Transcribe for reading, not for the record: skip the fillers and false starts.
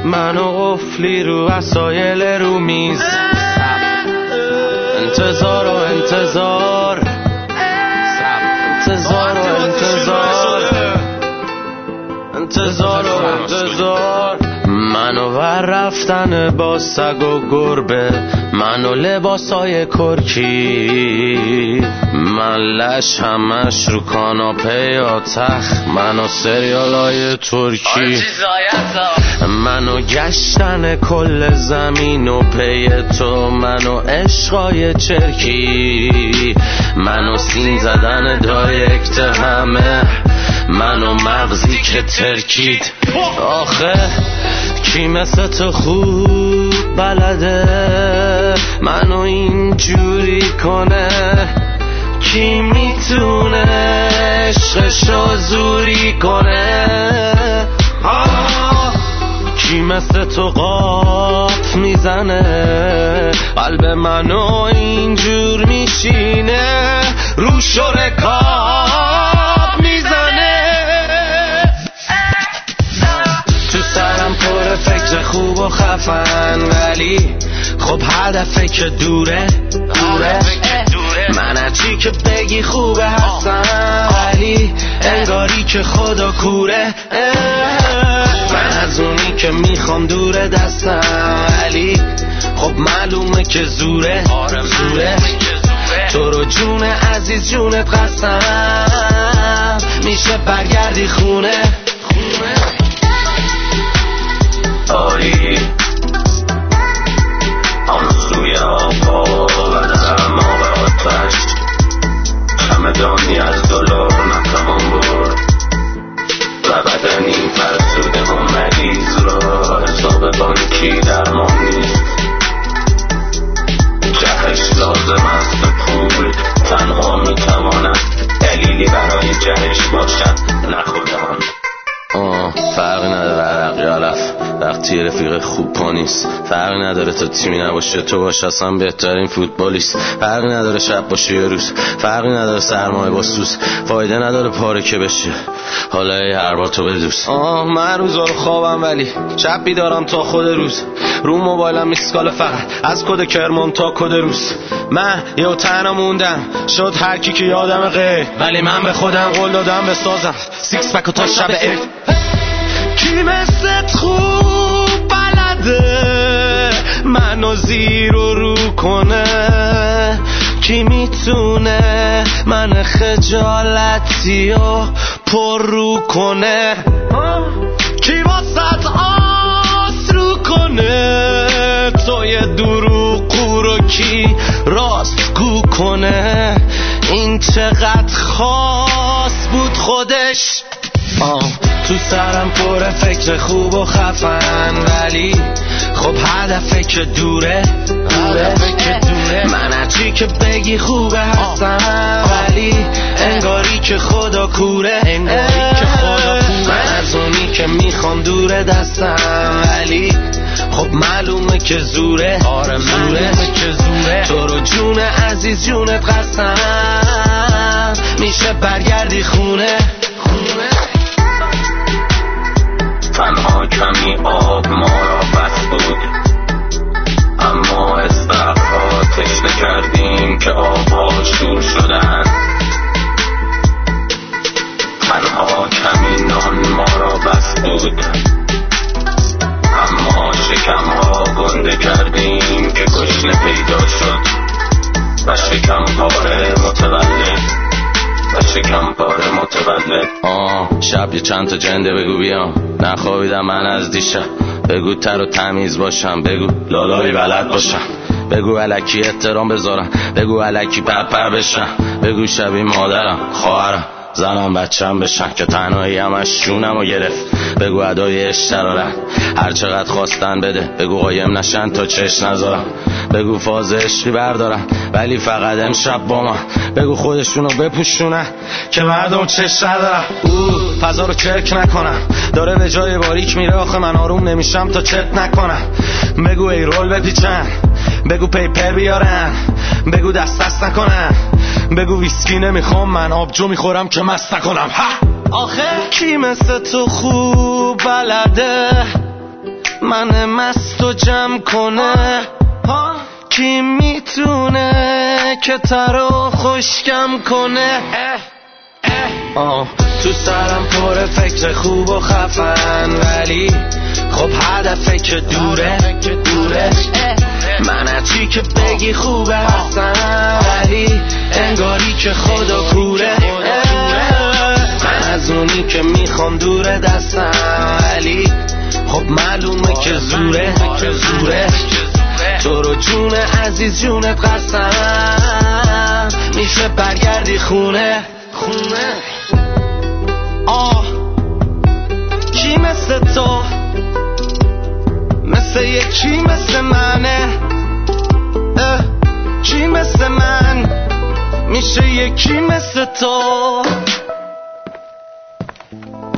منو قفلی رو وسایل رو میز، انتظار و انتظار، انتظار و انتظار، انتظار و انتظار. منو ور رفتن با سگ و گربه، منو لباسای کرکی، من لش همش رو کاناپه یا تخت، منو سریالای ترکی، منو گشتن کل زمین و پی تو، منو عشقای چرکی، منو سین زدن دایرکت همه، منو مغزی که ترکید. آخه کی مثل تو خوب بلده منو اینجوری کنه؟ کی میتونه عشقشو زوری کنه؟ کی مثل تو قاف میزنه قلب منو اینجور میشینه، روشو رکاب میزنه؟ تو سرم پر فکر خوب و خفن، ولی خب هدفه که دوره دوره. من هرچی که بگی خوبه هستم، ولی انگاری که خدا کوره. من از اونی که میخوام دوره دستم، ولی خب معلومه که زوره زوره. تو رو جون عزیز جونت قسم، میشه برگردی خونه آری آن سوی آقا و درم آب آتش، چمدانی از دلار نتوان برد و بدنی فرسوده و مریض را حساب بانکی درمان نیست. جهش لازم است به پول، تنها میتواند دلیلی برای جهش باشد نه خودمان. فرقی نداره عرق یا علف، وقتی رفیق خوب پا نیست. فرقی نداره تو تیمی نباشه تو باش اصلا بهترین فوتبالیست. فرقی نداره شب باشه یه روز، فرقی نداره سرمایه با سوز، فایده نداره پاره که بشه حالا هر بار تو بدوس. من روزا رو خوابم ولی شب بیدارم تا خود روز، رو موبایلم میسکال فقط از کد کرمان تا کد روز. من یه تنها موندم شد هر کی که یادم غیر، ولی من به خودم قول دادم بسازم سیکس پک و تا شب عید. کی مثلت خوب بلده منو زیر و رو کنه؟ کی میتونه من خجالتی و پر رو کنه؟ کی واسط آس رو کنه؟ تو یه دروغ رو کی راست گو کنه؟ این چقدر خاص بود خودش. تو سرم پر فکر خوب و خفن، ولی خب هدفه که دوره دوره. من هرچی که بگی خوبه هستم، ولی انگاری که خدا کوره. من از اونی که میخوام دوره دستم، ولی خب معلومه که زوره زوره. تو رو جون عزیز جونت قسم، میشه برگردی خونه تنها کمی آب ما را بس بود، اما استخرها تشنه کردیم که آبها شور شدن. تنها کمی نان ما را بس بود، اما شکمها گنده کردیم که گشنه پیدا شد و شکم پاره متولد. شب یه چند تا جنده بگو بیام، نخوابیدم من از دیشب. بگو تر و تمیز باشم، بگو لالایی بلد باشم، بگو الکی احترام بذارم، بگو الکی پرپر بشم، بگو شبیه مادرم خواهرم زنم بچم بشن که تنهایی همش جونمو گرفت. بگو ادای اشترارن هر چقدر خواستن بده، بگو قایم نشن تا چش نذارم، بگو فاز عشقی بردارن ولی فقط امشب با من، بگو خودشونو بپوشونن که مردم چش ندارن. فضا رو چرک نکنم داره به جای باریک میره، آخه من آروم نمیشم تا چت نکنم. بگو ای رول بپیچن، بگو پیپر بیارن، بگو دست نکنن، بگو ویسکی نمیخوام من آبجو میخورم که مست نکنم. آخه کی مثل تو خوب بلده من مستو جمع کنه؟ کی میتونه که ترو خشکم کنه؟ تو سرم پر فکر خوب و خفن، ولی خب هدفه که دوره. من هرچی که بگی خوبه هستم، ولی انگاری که خدا کوره. من از اونی که میخوام دوره دستم، ولی خب معلومه که زوره. تو رو جون عزیز جونت قسم، میشه برگردی خونه. کی مثل تو، مثل یکی مثل منه؟ کی مثل من میشه یکی مثل تو؟